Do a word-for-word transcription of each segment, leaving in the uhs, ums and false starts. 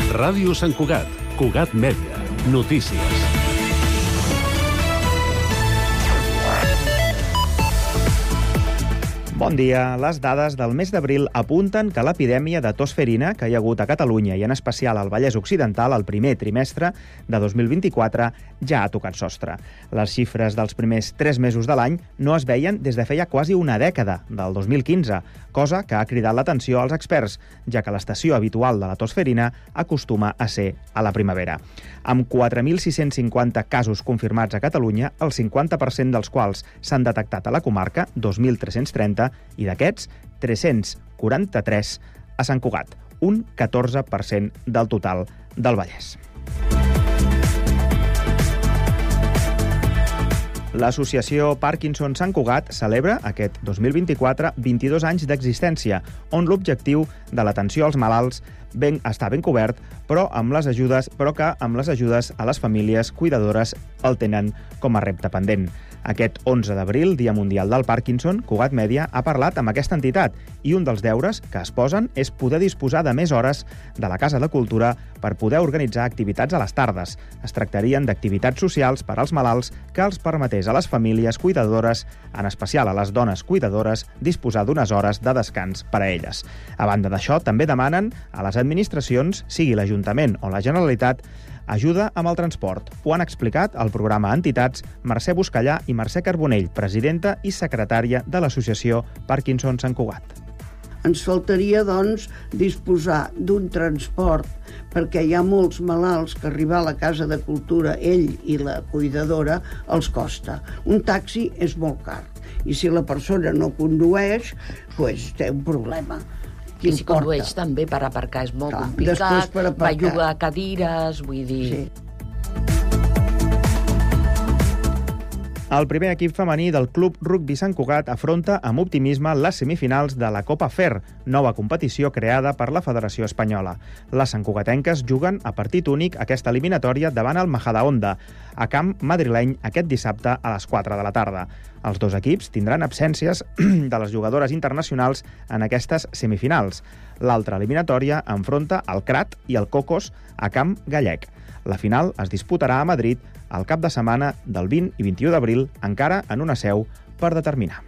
Ràdio Sant Cugat, Cugat Mèdia, notícies. Bon dia. Les dades del mes d'abril apunten que l'epidèmia de tos ferina que hi ha hagut a Catalunya i en especial al Vallès Occidental al primer trimestre de dos mil vint-i-quatre ja ha tocat sostre. Les xifres dels primers tres mesos de l'any no es veien des de feia quasi una dècada, del dos mil quinze, cosa que ha cridat l'atenció als experts, ja que l'estació habitual de la tos ferina acostuma a ser a la primavera. Amb quatre mil sis-cents cinquanta casos confirmats a Catalunya, el cinquanta per cent dels quals s'han detectat a la comarca, dos mil tres-cents trenta, i d'aquests, tres-cents quaranta-tres a Sant Cugat, un catorze per cent del total del Vallès. L'Associació Parkinson Sant Cugat celebra aquest dos mil vint-i-quatre vint-i-dos anys d'existència, on l'objectiu de l'atenció als malalts ben, està ben cobert, però amb les ajudes, però que amb les ajudes a les famílies cuidadores el tenen com a repte pendent. Aquest onze d'abril, Dia Mundial del Parkinson, Cugat Mèdia ha parlat amb aquesta entitat i un dels deures que es posen és poder disposar de més hores de la Casa de Cultura per poder organitzar activitats a les tardes. Es tractarien d'activitats socials per als malalts que els permetés a les famílies cuidadores, en especial a les dones cuidadores, disposar d'unes hores de descans per a elles. A banda d'això, també demanen a les administracions, sigui l'Ajuntament o la Generalitat, ajuda amb el transport. Ho han explicat al programa Entitats Mercè Buscallà i Mercè Carbonell, presidenta i secretària de l'Associació Parkinson Sant Cugat. Ens faltaria, doncs, disposar d'un transport, perquè hi ha molts malalts que arribar a la Casa de Cultura, ell i la cuidadora, els costa. Un taxi és molt car, i si la persona no condueix, doncs té un problema. I si condueix també per aparcar és molt complicat, va llogar cadires, vull dir... Sí. El primer equip femení del Club Rugbi Sant Cugat afronta amb optimisme les semifinals de la Copa Fer, nova competició creada per la Federació Espanyola. Les santcugatenques juguen a partit únic aquesta eliminatòria davant el Majadahonda, a camp madrileny aquest dissabte a les quatre de la tarda. Els dos equips tindran absències de les jugadores internacionals en aquestes semifinals. L'altra eliminatòria enfronta el Crat i el Cocos a camp gallec. La final es disputarà a Madrid al cap de setmana del vint i vint-i-u d'abril, encara en una seu per determinar.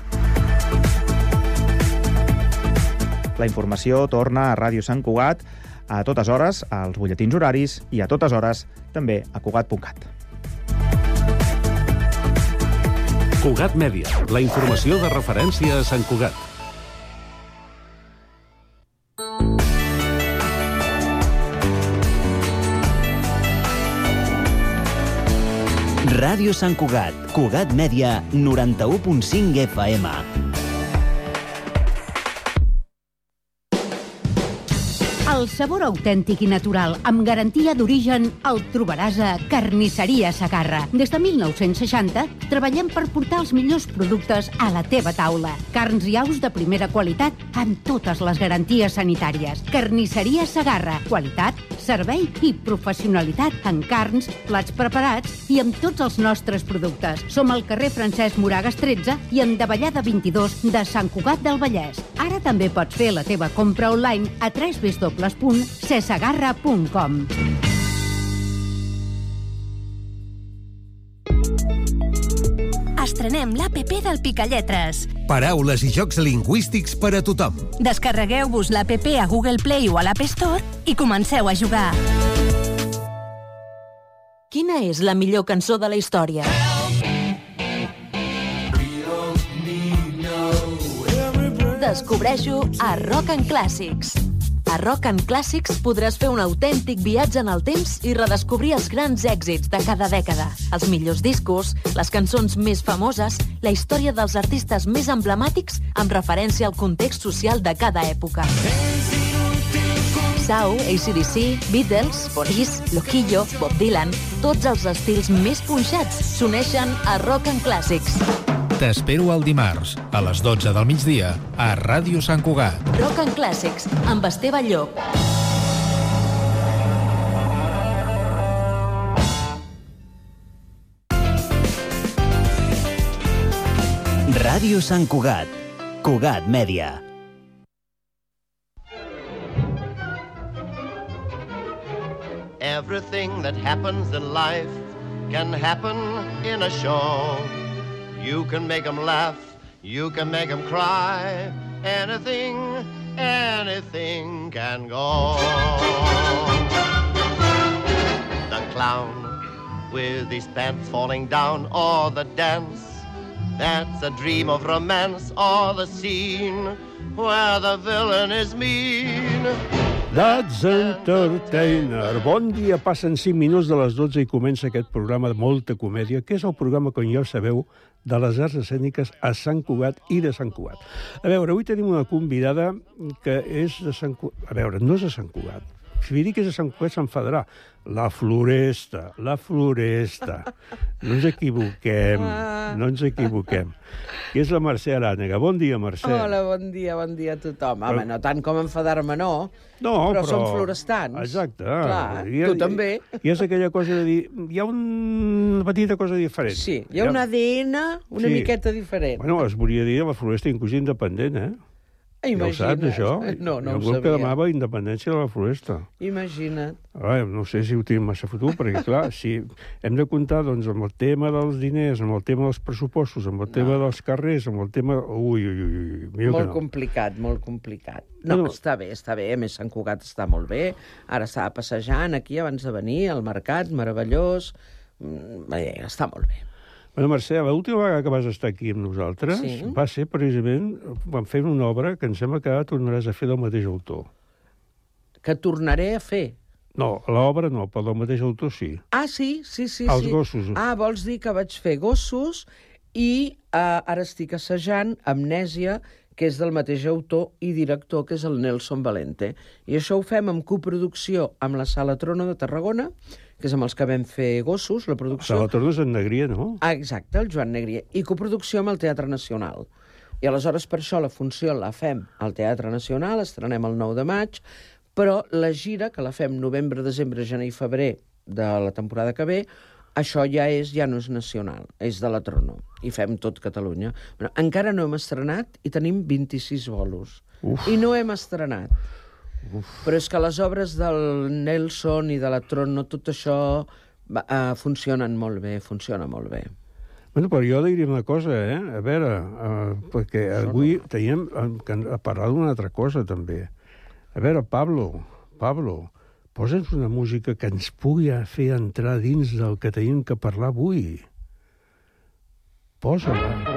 La informació torna a Ràdio Sant Cugat a totes hores, als butlletins horaris i a totes hores també a cugat punt cat. Cugat Mèdia, la informació de referència a Sant Cugat. Ràdio Sant Cugat, Cugat Mèdia, noranta-u punt cinc F M. El sabor autèntic i natural, amb garantia d'origen, el trobaràs a Carnisseria Segarra. Des de mil nou-cents seixanta treballem per portar els millors productes a la teva taula. Carns i aus de primera qualitat amb totes les garanties sanitàries. Carnisseria Segarra. Qualitat, servei i professionalitat en carns, plats preparats i amb tots els nostres productes. Som al carrer Francesc Moragas tretze i en Davallada vint-i-dos de Sant Cugat del Vallès. Ara també pots fer la teva compra online a w w w punt cesegarra punt com. Estrenem l'A P P del Picalletres. Paraules i jocs lingüístics per a tothom. Descarregueu-vos l'A P P a Google Play o a l'App Store i comenceu a jugar. Quina és la millor cançó de la història? Descobreixo a Rock and Classics. A Rock and Classics podràs fer un autèntic viatge en el temps i redescobrir els grans èxits de cada dècada, els millors discos, les cançons més famoses, la història dels artistes més emblemàtics amb referència al context social de cada època. Sau, A C D C, Beatles, Police, Loquillo, Bob Dylan, tots els estils més punxats s'uneixen a Rock and Classics. T'espero el dimarts, a les dotze del migdia, a Ràdio Sant Cugat. Rock and Classics, amb Esteve Llop. Ràdio Sant Cugat, Cugat Mèdia. Everything that happens in life can happen in a show. You can make them laugh, you can make them cry. Anything, anything can go. The clown with his pants falling down, or the dance that's a dream of romance, or the scene where the villain is mean. That's Entertainer. Bon dia, passen cinc minuts de les dotze i comença aquest programa de molta comèdia, que és el programa, com ja sabeu, de les arts escèniques a Sant Cugat i de Sant Cugat. A veure, avui tenim una convidada que és de Sant Cugat. A veure, no és de Sant Cugat. Si li dic que és de Sant Cugat s'enfadarà. La Floresta, la Floresta. No ens equivoquem, no ens equivoquem. I és la Mercè Arànega. Bon dia, Mercè. Hola, bon dia, bon dia a tothom. Home, no tant com enfadar-me, no. No, però... però... som florestans. Exacte. Clar, I, tu també. I és aquella cosa de dir... Hi ha una petita cosa diferent. Sí, hi ha un A D N una sí. miqueta diferent. Bueno, es volia dir la Floresta inclús independent, eh? Imagina't. Ja ho saps, això? No, no ho sabia. Hi ha un grup que demava independència de la Floresta. Imagina't. Ah, no sé si ho tenim massa futur, perquè, clar, si hem de comptar doncs, amb el tema dels diners, amb el tema dels pressupostos, amb el no. tema dels carrers, amb el tema... Ui, ui, ui, ui. Molt no. complicat, molt complicat. No, no, està bé, està bé. A més, Sant Cugat està molt bé. Ara estava passejant aquí abans de venir, al mercat, meravellós. Bé, està molt bé. Bueno, Mercè, l'última vegada que vas estar aquí amb nosaltres sí. va ser precisament... Vam fer una obra que em sembla que ara tornaràs a fer del mateix autor. Que tornaré a fer? No, l'obra no, però del mateix autor sí. Ah, sí? Sí, sí, Els sí. gossos. Ah, vols dir que vaig fer Gossos i uh, ara estic assajant Amnèsia, que és del mateix autor i director, que és el Nelson Valente. I això ho fem en coproducció amb la Sala Trono de Tarragona, que és amb els que vam fer Gossos, la producció... Sala Trono és en Negria, no? Ah, exacte, el Joan Negria. I coproducció amb el Teatre Nacional. I aleshores per això la funció la fem al Teatre Nacional, estrenem el nou de maig, però la gira, que la fem novembre, desembre, gener i febrer de la temporada que ve, això ja és ja no és nacional, és de la Trono. I fem tot Catalunya. Bueno, encara no hem estrenat i tenim vint-i-sis bolos. Uf. I no hem estrenat. Uf. Però és que les obres del Nelson i de la Trono, tot això uh, funcionen molt bé, funciona molt bé. Bueno, però jo diria una cosa, eh? A veure, uh, perquè avui teníem a parlar d'una altra cosa, també. A veure, Pablo, Pablo, posa'ns una música que ens pugui fer entrar dins del que tenim que parlar avui. Posa-la.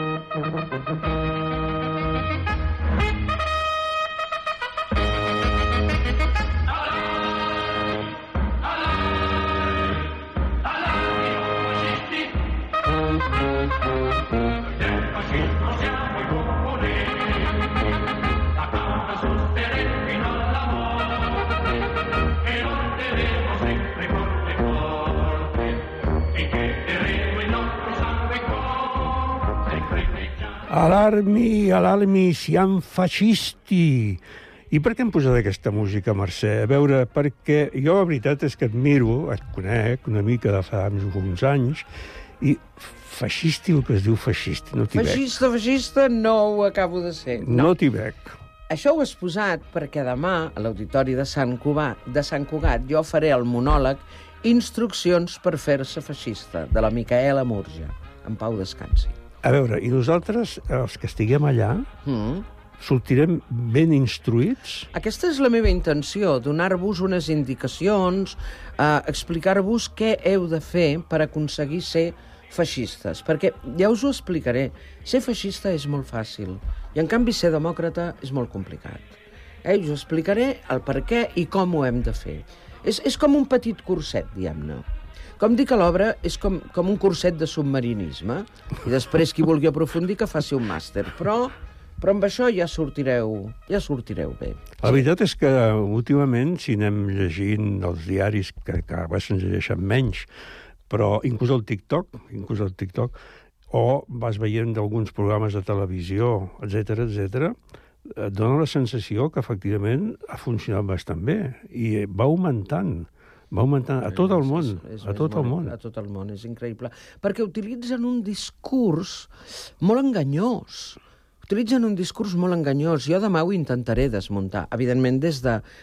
Alarmi, alarmi, siamo fascisti. I per què hem posat aquesta música, Mercè? A veure, perquè jo la veritat és que admiro, et conec una mica de fa uns anys, i fascisti, el que es diu fascisti, no t'hi veig. Feixista, feixista, no ho acabo de ser. No, no t'hi veig. Això ho has posat perquè demà, a l'Auditori de Sant Cugat, de Sant Cugat, jo faré el monòleg Instruccions per fer-se feixista, de la Micaela Murgia. En pau descansi. A veure, i nosaltres, els que estiguem allà, mm. sortirem ben instruïts? Aquesta és la meva intenció, donar-vos unes indicacions, eh, explicar-vos què heu de fer per aconseguir ser feixistes. Perquè, ja us ho explicaré, ser feixista és molt fàcil, i en canvi ser demòcrata és molt complicat. Eh, us explicaré el per què i com ho hem de fer. És, és com un petit curset, diguem-ne. Com dic a l'obra, és com, com un curset de submarinisme, i després qui vulgui aprofundir que faci un màster, però, però amb això ja sortireu, ja sortireu bé. La veritat és que últimament, si anem llegint els diaris, que cada vegada se'ns llegeixen menys, però inclús el TikTok, inclús el TikTok, o vas veient d'alguns programes de televisió, etcètera, etcètera, et dona la sensació que efectivament ha funcionat bastant bé i va augmentant. Va augmentant a tot el món, és, és, a tot el món. A tot el món, és increïble. Perquè utilitzen un discurs molt enganyós. Utilitzen un discurs molt enganyós. Jo demà ho intentaré desmuntar. Evidentment, des de,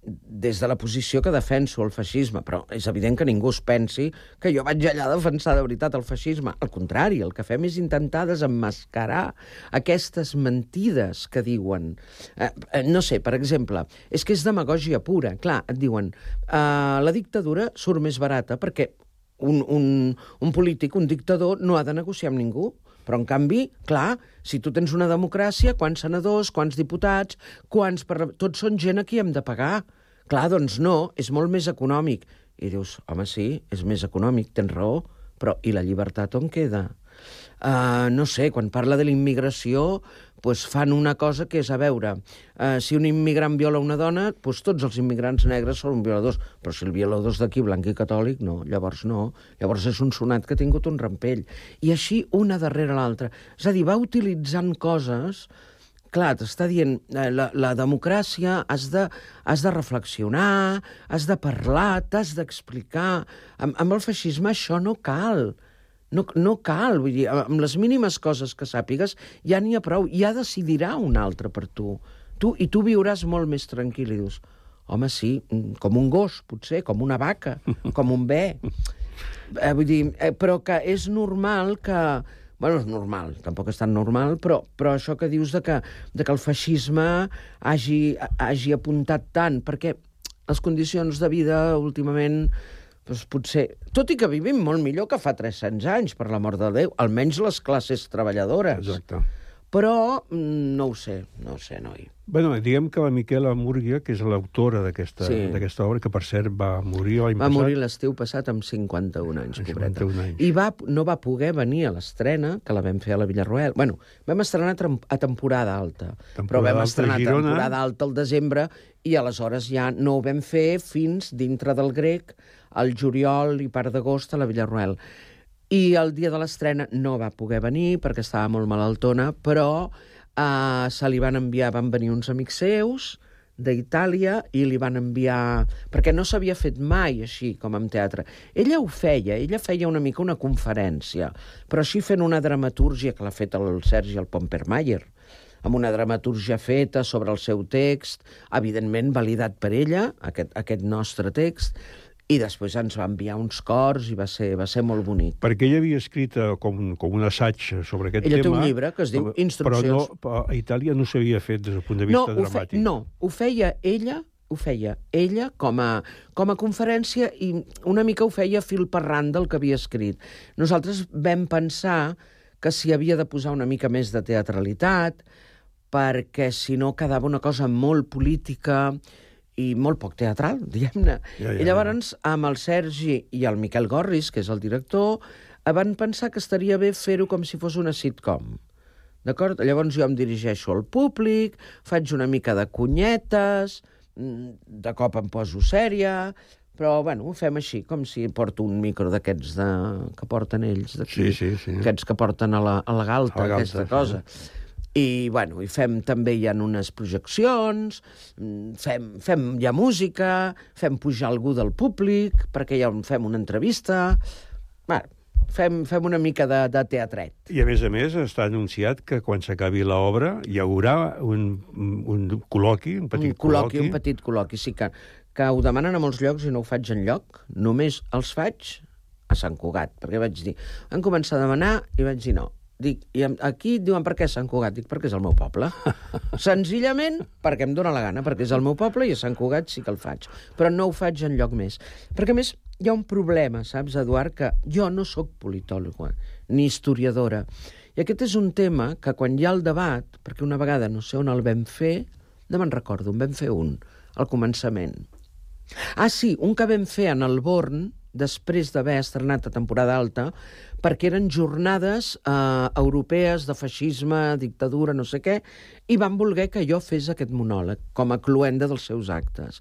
des de la posició que defenso el feixisme, però és evident que ningú es pensi que jo vaig allà a defensar de veritat el feixisme. Al contrari, el que fem és intentar desemmascarar aquestes mentides que diuen. Eh, no sé, per exemple, és que és demagògia pura. Clar, et diuen, eh, la dictadura surt més barata perquè un, un, un polític, un dictador, no ha de negociar amb ningú. Però, en canvi, clar, si tu tens una democràcia, quants senadors, quants diputats, quants... Parla... Tots són gent a qui hem de pagar. Clar, doncs no, és molt més econòmic. I dius, home, sí, és més econòmic, tens raó, però i la llibertat on queda? Uh, no sé, quan parla de la immigració, pues fan una cosa que és, a veure, uh, si un immigrant viola una dona, pues tots els immigrants negres són violadors, però si el violador és d'aquí, blanc i catòlic, no, llavors no. Llavors és un sonat que ha tingut un rampell. I així, una darrere l'altra. És a dir, va utilitzant coses... Clar, t'està dient, eh, la, la democràcia has de, has de reflexionar, has de parlar, t'has d'explicar. Amb, amb el feixisme això no cal. No, no cal, vull dir, amb les mínimes coses que sàpigues ja n'hi ha prou, ja decidirà un altre per tu. tu. I tu viuràs molt més tranquil i dius, home, sí, com un gos, potser, com una vaca, com un bé. Eh, vull dir, eh, però que és normal que... Bueno, és normal, tampoc és tan normal, però, però això que dius de que, de que el feixisme hagi, hagi apuntat tant, perquè les condicions de vida últimament... Doncs potser, tot i que vivim molt millor que fa tres-cents anys, per l'amor de Déu, almenys les classes treballadores. Exacte. Però no ho sé, no ho sé, noi. Bueno, diguem que la Miquela Múrgia, que és l'autora d'aquesta Sí. d'aquesta obra, que per cert va morir l'any Va passat... morir l'estiu passat amb cinquanta-un anys, pobreta. cinquanta-un anys. I va, no va poder venir a l'estrena, que la vam fer a la Villarroel. Bueno, vam estrenar trem- a temporada alta, Temporada però vam alta a estrenar a Girona. temporada alta al desembre i aleshores ja no ho vam fer fins dintre del grec, al juliol i part d'agost a la Villarroel. I el dia de l'estrena no va poder venir perquè estava molt malaltona, però eh, se li van enviar, van venir uns amics seus d'Itàlia i li van enviar... Perquè no s'havia fet mai així, com en teatre. Ella ho feia, ella feia una mica una conferència, però així fent una dramatúrgia que l'ha fet el Sergi el Pompermayer, amb una dramatúrgia feta sobre el seu text, evidentment validat per ella, aquest, aquest nostre text, i després ens va enviar uns cors i va ser, va ser molt bonic. Perquè ella havia escrit eh, com, com un assaig sobre aquest Ella tema... té un llibre que es diu Instruccions. Però no, a Itàlia no s'havia fet des del punt de vista no, dramàtic. Fe, no, ho feia ella, ho feia ella com a, com a conferència i una mica ho feia fil per randa del que havia escrit. Nosaltres vam pensar que s'hi havia de posar una mica més de teatralitat, perquè si no quedava una cosa molt política i molt poc teatral, diguem-ne. Ja, ja, I llavors, amb el Sergi i el Miquel Gorris, que és el director, van pensar que estaria bé fer-ho com si fos una sitcom. D'acord? Llavors jo em dirigeixo al públic, faig una mica de conyetes, de cop em poso sèria, però, bueno, ho fem així, com si porto un micro d'aquests de... que porten ells d'aquí. Sí, sí, sí. Aquests que porten a la, a la galta, a la galta, aquesta cosa. Sí. I, bueno, i fem també hi ha unes projeccions, fem, fem ja música, fem pujar algú del públic, perquè ja fem una entrevista... Bueno, fem, fem una mica de, de teatret. I, a més a més, està anunciat que quan s'acabi l'obra hi haurà un, un col·loqui, un petit un col·loqui. col·loqui. Un petit col·loqui, sí que, que ho demanen a molts llocs i no ho faig enlloc. Només els faig a Sant Cugat, perquè vaig dir... Van començar a demanar i vaig dir no. Dic, i aquí diuen per què Sant Cugat? Dic, perquè és el meu poble. Senzillament perquè em dóna la gana, perquè és el meu poble i a Sant Cugat sí que el faig. Però no ho faig enlloc més. Perquè, a més, hi ha un problema, saps, Eduard, que jo no sóc politòloga ni historiadora. I aquest és un tema que quan hi ha el debat, perquè una vegada no sé on el vam fer, no me'n recordo, en vam fer un, al començament. Ah, sí, un que vam fer en el Born, després d'haver estrenat a temporada alta, perquè eren jornades eh, europees de feixisme, dictadura, no sé què, i van voler que jo fes aquest monòleg, com a cloenda dels seus actes.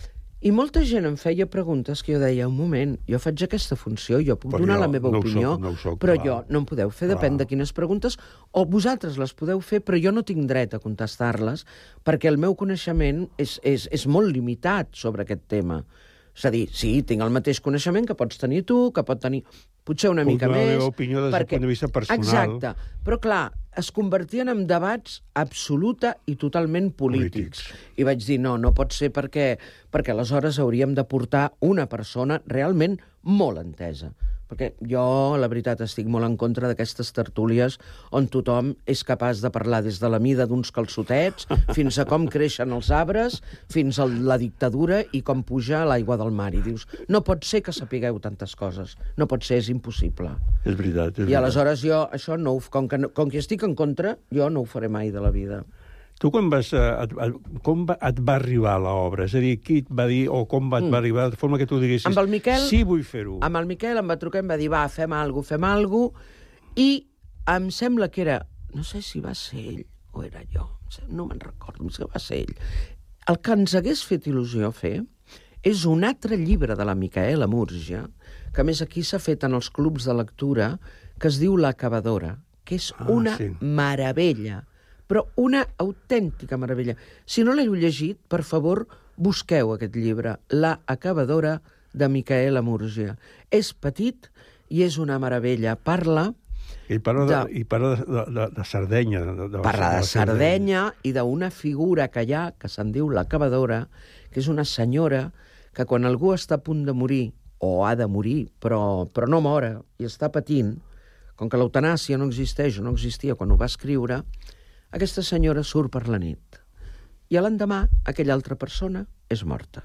I molta gent em feia preguntes que jo deia, un moment, jo faig aquesta funció, jo puc però donar jo la meva no opinió, soc, no soc, però clar. jo no em podeu fer, depèn Clar. de quines preguntes, o vosaltres les podeu fer, però jo no tinc dret a contestar-les, perquè el meu coneixement és, és, és molt limitat sobre aquest tema. És a dir, sí, tinc el mateix coneixement que pots tenir tu, que pot tenir potser una Puc mica donar la més... meva opinió des del punt de vista personal. Exacte. Però, clar, es convertien en debats absoluta i totalment polítics. polítics. I vaig dir, no, no pot ser perquè, perquè aleshores hauríem de portar una persona realment molt entesa. Perquè jo, la veritat, estic molt en contra d'aquestes tertúlies on tothom és capaç de parlar des de la mida d'uns calçotets fins a com creixen els arbres, fins a la dictadura i com puja l'aigua del mar. I dius, no pot ser que sapigueu tantes coses. No pot ser, és impossible. És veritat, és I aleshores jo, això no ho, com, que, com que estic en contra, jo no ho faré mai de la vida. Tu quan vas... Et, com va, et va arribar l'obra? És a dir, qui et va dir, o com et mm. va arribar, de forma que tu diguessis, amb el Miquel, sí, vull fer-ho. Amb el Miquel em va trucar i em va dir, va, fem alguna cosa, fem alguna cosa, i em sembla que era... No sé si va ser ell o era jo, no me'n recordo, em sembla que va ser ell. El que ens hagués fet il·lusió fer és un altre llibre de la Micaela Múrgia, que a més aquí s'ha fet en els clubs de lectura, que es diu L'Acabadora, que és ah, una sí. meravella, però una autèntica meravella. Si no l'heu llegit, per favor, busqueu aquest llibre, La Acabadora, de Micaela Múrgia. És petit i és una meravella. Parla... I parla de, de, i parla de, de, de Sardenya. De, de parla de, de Sardenya i d'una figura que hi ha, que se'n diu l'Acabadora, que és una senyora que quan algú està a punt de morir, o ha de morir, però, però no mora, i està patint, com que l'eutanàsia no existeix o no existia quan ho va escriure, aquesta senyora surt per la nit. I a l'endemà, aquella altra persona és morta.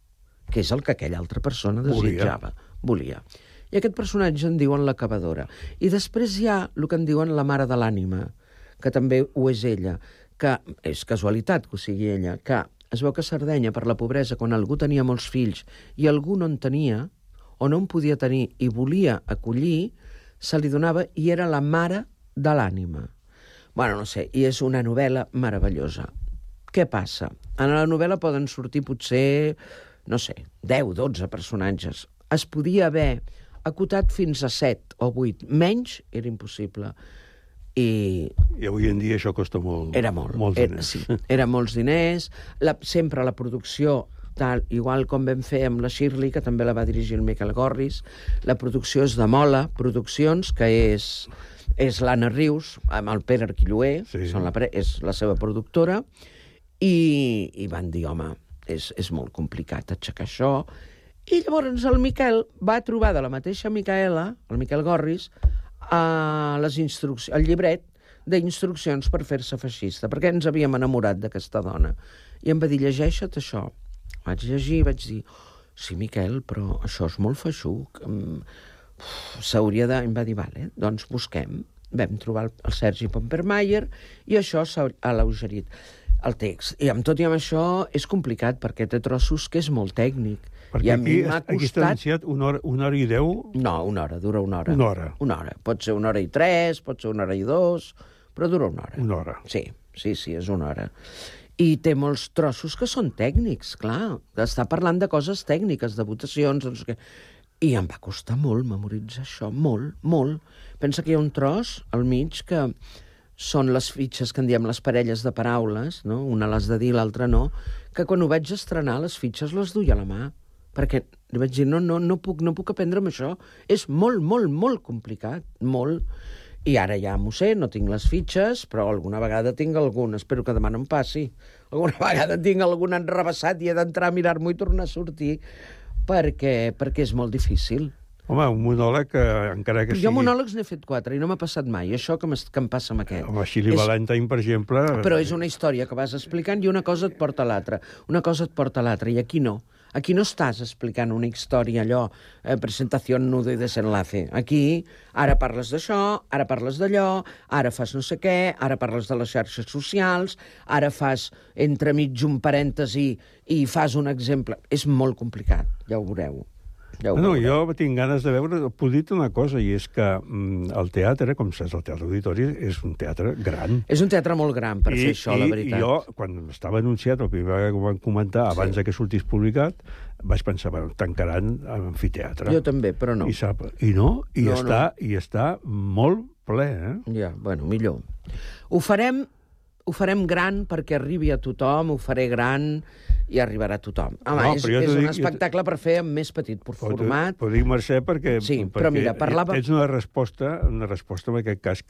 Que és el que aquella altra persona desitjava. Volia. I aquest personatge en diuen l'Acabadora. I després hi ha el que en diuen la mare de l'ànima, que també ho és ella, que és casualitat que ho sigui ella, que es veu que a Sardenya, per la pobresa, quan algú tenia molts fills i algú no en tenia, o no en podia tenir i volia acollir, se li donava i era la mare de l'ànima. Bueno, no sé, i és una novel·la meravellosa. Què passa? En la novel·la poden sortir potser, no sé, deu, dotze personatges. Es podia haver acotat fins a set o vuit. Menys era impossible. I, I avui en dia això costa molt. Era molt. Molts era, diners. Sí, era molts diners. La, sempre la producció, tal, igual com vam fer amb la Shirley, que també la va dirigir el Miquel Gorris, la producció és de Mola Produccions, que és... és l'Anna Rius, amb el Pere Arquilloé, sí. Són la, és la seva productora, i, i van dir, home, és, és molt complicat aixecar això. I llavors el Miquel va trobar de la mateixa Micaela, el Miquel Gorris, a les instruccions, el llibret d'instruccions per fer-se feixista, perquè ens havíem enamorat d'aquesta dona. I em va dir, llegeixa't això. Vaig llegir i vaig dir, sí, Miquel, però això és molt feixuc. S'hauria de... Em va dir, vale, doncs busquem. Vam trobar el, el Sergi Pompermayer i això s'ha alleugerit el text. I amb tot i amb això és complicat perquè té trossos que és molt tècnic. Perquè I a aquí, mi m'ha costat... aquí està anunciat una hora, una hora i deu... No, una hora, dura una hora. Una hora. Una hora. Pot ser una hora i tres, pot ser una hora i dos, però dura una hora. Una hora. Sí, sí, sí, és una hora. I té molts trossos que són tècnics, clar. Està parlant de coses tècniques, de votacions, doncs que... I em va costar molt memoritzar això, molt, molt. Pensa que hi ha un tros al mig que són les fitxes que en diem les parelles de paraules, no? Una l'has de dir, l'altra no, que quan ho vaig estrenar les fitxes les duia a la mà, perquè li vaig dir, no, no, no puc, no puc aprendre'm això. És molt, molt, molt complicat, molt. I ara ja m'ho sé, no tinc les fitxes, però alguna vegada tinc alguna. Espero que demà no em passi. Alguna vegada tinc algun enrevessat i he d'entrar a mirar-m'ho i tornar a sortir. Perquè, perquè és molt difícil. Home, un monòleg, que, encara que Però sigui... Jo monòlegs n'he fet quatre i no m'ha passat mai. Això que, que em passa amb aquest. Home, Shirley és... Valentine, per exemple... Però és una història que vas explicant i una cosa et porta a l'altra. Una cosa et porta a l'altra, i aquí no. Aquí no estàs explicant una història, allò, eh, presentació, nudo i desenlace. Aquí, ara parles d'això, ara parles d'allò, ara fas no sé què, ara parles de les xarxes socials, ara fas entremig un parèntesi i fas un exemple. És molt complicat, ja ho veureu. Ja no, jo tinc ganes de veure... Puc dir una cosa, i és que mm, el teatre, com saps, el Teatre Auditori, és un teatre gran. És un teatre molt gran per I, fer això, i, la veritat. I jo, quan estava anunciat, el primer que ho van comentar, abans sí. que sortís publicat, vaig pensar, bueno, tancaran l'amfiteatre. Jo també, però no. I, sap, i no, i, no, està, no. i està molt ple, eh? Ja, bueno, millor. Ho farem, ho farem gran perquè arribi a tothom, ho faré gran... i arribarà a tothom. Home, no, és, és un dic, espectacle per fer amb més petit per format. Però dic, Mercè, perquè, sí, perquè però mira, parlava... ets una resposta, una resposta en aquest cas que és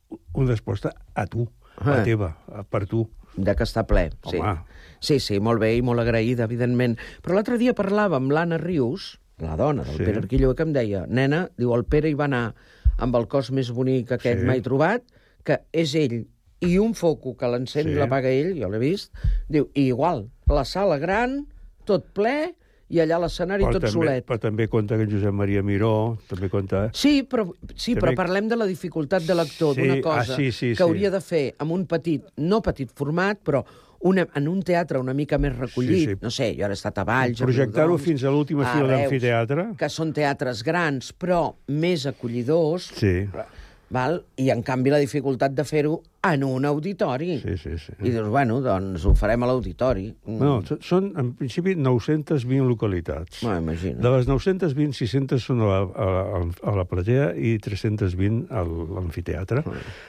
una resposta a tu, a la teva, per tu. De que està ple, sí. Home. Sí, sí, molt bé i molt agraïda, evidentment. Però l'altre dia parlava amb l'Anna Rius, la dona del Sí. Pere Arquillo, que em deia, nena, diu, el Pere hi va anar amb el cos més bonic aquest Sí. mai trobat, que és ell, i un foco que l'encén Sí. i l'apaga ell, jo l'he vist, diu, i igual, la sala gran, tot ple, i allà l'escenari Però tot també, solet. però també compta que en Josep Maria Miró, també compta... Sí, però, sí, També- però parlem de la dificultat de l'actor, Sí, d'una cosa ah, sí, sí, que sí. hauria de fer amb un petit, no petit format, però una, en un teatre una mica més recollit. Sí, sí. No sé, jo ara he estat a Valls, a Projectar-ho Riudoms, fins a l'última a fila Reus, d'amfiteatre. que són teatres grans, però més acollidors, Sí. val? I en canvi la dificultat de fer-ho en un auditori. Sí, sí, sí. I dius, bueno, doncs ho farem a l'auditori. Mm. No, so- són, en principi, nou-centes vint localitats. No, imagina. De les nou-centes vint, sis-centes són a la, a, la, a la platea i tres-centes vint a l'amfiteatre.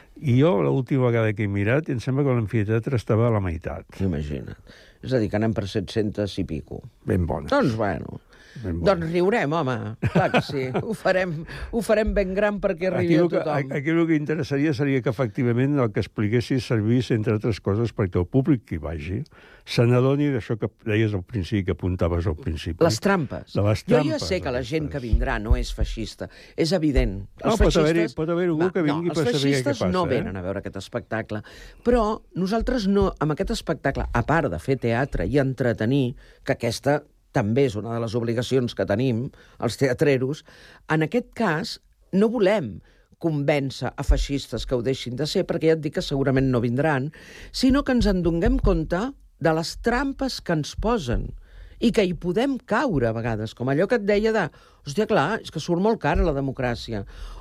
I jo, l'última vegada que he mirat, em sembla que l'amfiteatre estava a la meitat. Imagina't. És a dir, que anem per set-cents i pico. Ben bones. Doncs, bueno... Ben bones. Doncs riurem, home. Clar que sí. Ho farem, ho farem ben gran perquè Aquí arribi el, a que, tothom. aquí el que interessaria seria que, efectivament, el que expliquessis servís, entre altres coses, perquè el públic que hi vagi se n'adoni d'això que deies al principi, que apuntaves al principi. Les trampes. De les Jo trampes. ja sé que la gent que vindrà no és feixista. És evident. No, Els pot haver-hi feixistes... pot haver algú Va, que vingui no, per saber què Els feixistes passa. no eh? venen a veure aquest espectacle. Però nosaltres no, amb aquest espectacle, a part de fer teatre i entretenir, que aquesta també és una de les obligacions que tenim, els teatreros, en aquest cas no volem convèncer a feixistes que ho deixin de ser, perquè ja et dic que segurament no vindran, sinó que ens en donem compte de les trampes que ens posen i que hi podem caure a vegades, com allò que et deia de, hòstia, clar, és que surt molt cara la democràcia,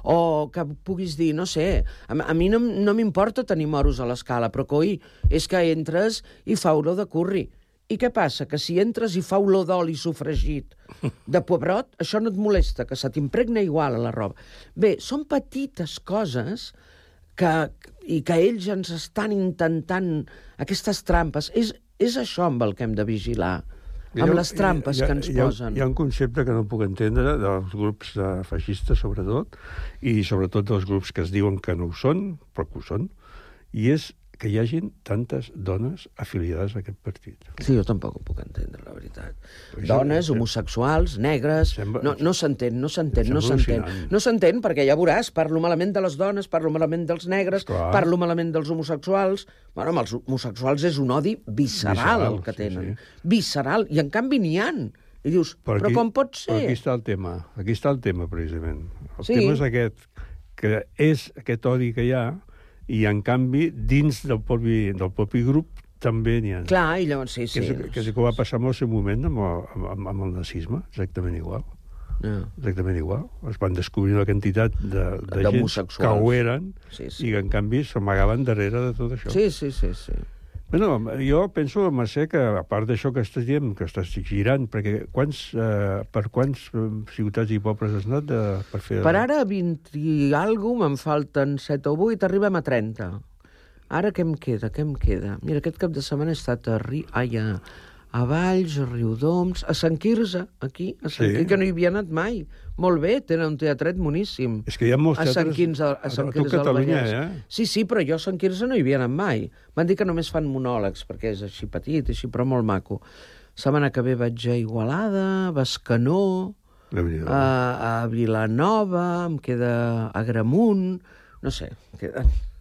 o que puguis dir, no sé, a, a mi no, no m'importa tenir moros a l'escala, però coi, és que entres i fa olor de curri. I què passa? Que si entres i fa olor d'oli sofregit de pebrot, això no et molesta, que se t'impregna igual a la roba. Bé, són petites coses que, i que ells ens estan intentant, aquestes trampes. És, és això amb el que hem de vigilar, amb les trampes que ens hi ha, posen. Hi ha un concepte que no puc entendre dels grups de feixistes, sobretot, i sobretot dels grups que es diuen que no ho són, però que ho són, i és que hi hagin tantes dones afiliades a aquest partit. Sí, jo tampoc ho puc entendre, la veritat. Dones, homosexuals, negres... Sembla, no no s'entén, no s'entén, no sembla s'entén. al·lucinant. No s'entén perquè ja veuràs, parlo malament de les dones, parlo malament dels negres, Esclar. parlo malament dels homosexuals... Bueno, amb els homosexuals és un odi visceral, Visceral, el que sí, tenen. sí. Visceral, i en canvi n'hi ha. I dius, però, aquí, però com pot ser? Però aquí està el tema, aquí està el tema, precisament. El Sí. tema és aquest, que és aquest odi que hi ha, i, en canvi, dins del propi, del propi grup també n'hi ha. Clar, i llavors sí, sí. Que és, que és el que va passar en el seu moment amb el, amb, amb el nazisme, exactament igual. No. Exactament igual. Es van descobrir una quantitat de, de gent D'homosexuals. que ho eren Sí, sí. i que, en canvi, s'amagaven darrere de tot això. Sí, sí, sí, sí. Bueno, jo penso, Mercè, que a part d'això que estàs dient, que estàs girant, perquè quants, eh, per quants eh, ciutats i pobles has anat de, per fer... Per ara, vint i alguna, me'n falten set o vuit, arribem a trenta. Ara què em queda, què em queda? Mira, aquest cap de setmana he estat a, Ri... Ai, a, a Valls, a Riudoms, a Sant Quirze, aquí, a Sant Sí. Quirze, que no hi havia anat mai. Molt bé, tenen un teatret moníssim. És que hi ha molts a Sant teatres Quirze, a Sant a tot Quirze del Catalunya, Vallès. eh? Sí, sí, però jo a Sant Quirze no hi havia anat mai. Van dir que només fan monòlegs, perquè és així petit, així, però molt maco. Setmana que ve vaig a Igualada, a Bescanó, a, a Vilanova, em queda Agramunt, no sé, em queda...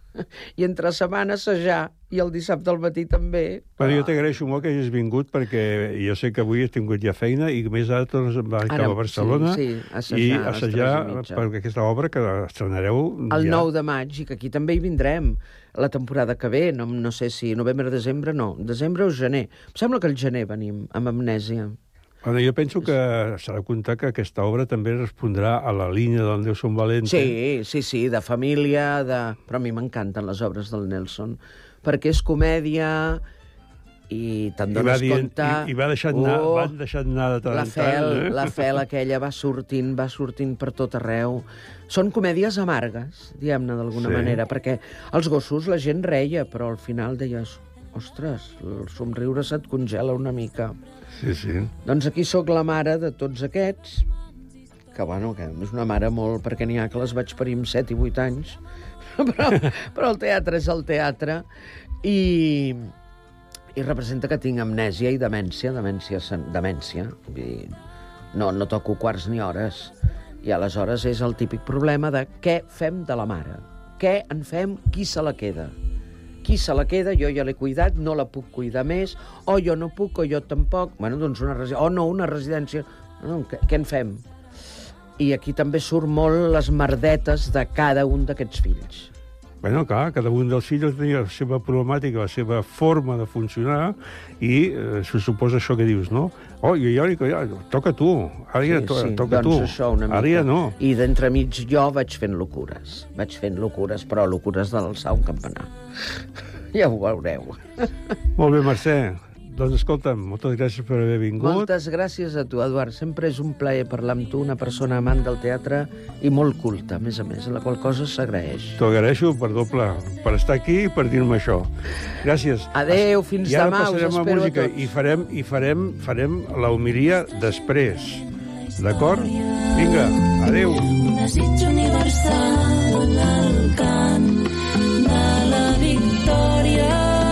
I entre setmana assajar, i el dissabte al matí també. Bueno, jo t'agraeixo molt que hagis vingut, perquè jo sé que avui has tingut ja feina i més ara tornes a Ara, a Barcelona sí, sí, assajar i a les assajar tres i mitja. per aquesta obra que estrenareu El ja. nou de maig, i que aquí també hi vindrem la temporada que ve, no, no sé si novembre, desembre, no, desembre o gener. Em sembla que el gener venim, amb Amnèsia. Bueno, jo penso que s'ha de comptar que aquesta obra també respondrà a la línia del Nelson Valente. Sí, sí, sí, de família, de... però a mi m'encanten les obres del Nelson, perquè és comèdia i te'n I va, dones dient, compte... i, i va deixant anar, Oh, va deixant anar de tant la en fel, tant. Eh? la fel aquella va sortint, va sortint per tot arreu. Són comèdies amargues, diguem-ne, d'alguna Sí. manera, perquè els gossos la gent reia, però al final deies, ostres, el somriure se't congela una mica. Sí, sí. Doncs aquí sóc la mare de tots aquests, que, bueno, que és una mare molt... perquè n'hi ha que les vaig parir amb set i vuit anys, però, però el teatre és el teatre, i, i representa que tinc amnèsia i demència, demència, demència. Vull dir, no, no toco quarts ni hores, i aleshores és el típic problema de què fem de la mare, què en fem, qui se la queda. Qui se la queda, jo ja l'he cuidat, no la puc cuidar més, o jo no puc, o jo tampoc, bueno, doncs una residència, o no, una residència, no, què, què en fem? I aquí també surt molt les merdetes de cada un d'aquests fills. Bueno, clar, cada un dels fills tenia la seva problemàtica, la seva forma de funcionar, i eh, se suposa això que dius, no? Oh, jo ja li ja, toca tu, ara ja sí, to, sí, toca doncs tu, això una mica. Ara ja no. I d'entremig jo vaig fent locures, vaig fent locures, però locures de l'alçar un campanar. Ja ho veureu. Molt bé, Mercè. Doncs escolta'm, moltes gràcies per haver vingut. Moltes gràcies a tu, Eduard. Sempre és un plaer parlar amb tu, una persona amant del teatre i molt culta, a més a més, la qual cosa s'agraeix. T'ho agraeixo per doble, per estar aquí i per dir-me això. Gràcies. Adéu, fins I ara demà, us passarem a espero música a tots. i farem, i farem, farem la homilia després. D'acord? Vinga, adéu. Un desig universal al cant de la victòria.